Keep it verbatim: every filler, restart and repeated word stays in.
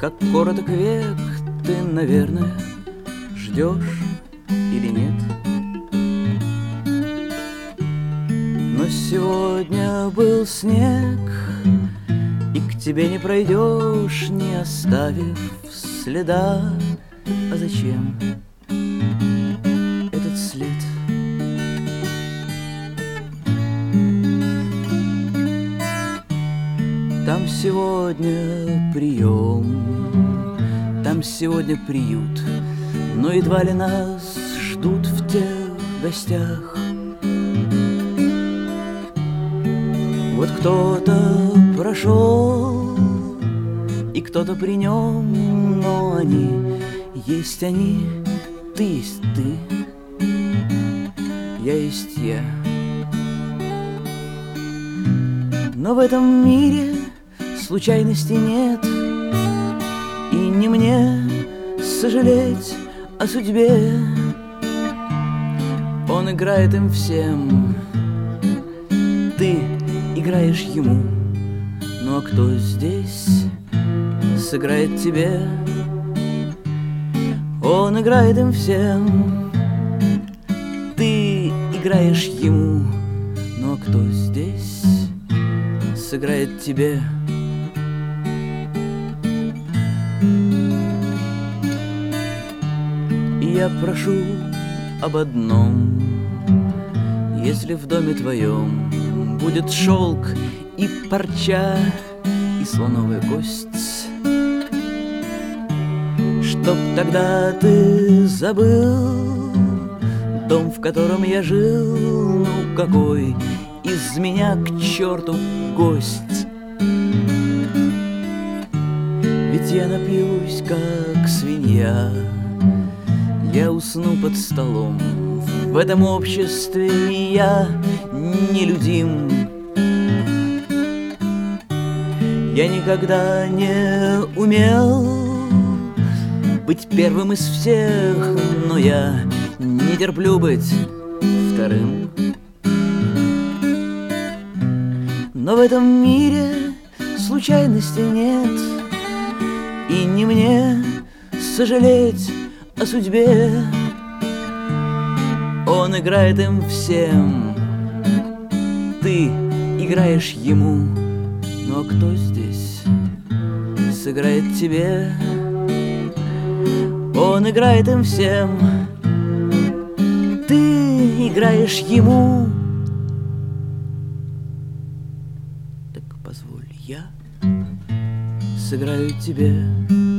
Как короток век, ты, наверное, ждешь или нет. Но сегодня был снег, и к тебе не пройдешь, не оставив следа. А зачем этот след? Там сегодня прием, там сегодня приют, но едва ли нас ждут в тех гостях. Вот кто-то прошел, и кто-то при нем, но они есть они, ты есть ты, я есть я. Но в этом мире случайностей нет, и не мне сожалеть о судьбе. Он играет им всем, ты играешь ему. Ну а кто здесь сыграет тебе? Он играет им всем, ты играешь ему. Ну а кто здесь сыграет тебе? Я прошу об одном: если в доме твоем будет шелк и парча и слоновая кость, чтоб тогда ты забыл дом, в котором я жил. Ну какой из меня к черту гость? Ведь я напьюсь, как свинья, я усну под столом. В этом обществе я нелюдим. Я никогда не умел быть первым из всех, но я не терплю быть вторым. Но в этом мире случайностей нет, и не мне сожалеть о судьбе. Он играет им всем, ты играешь ему. Ну а кто здесь сыграет тебе? Он играет им всем, ты играешь ему. Так позволь, я сыграю тебе.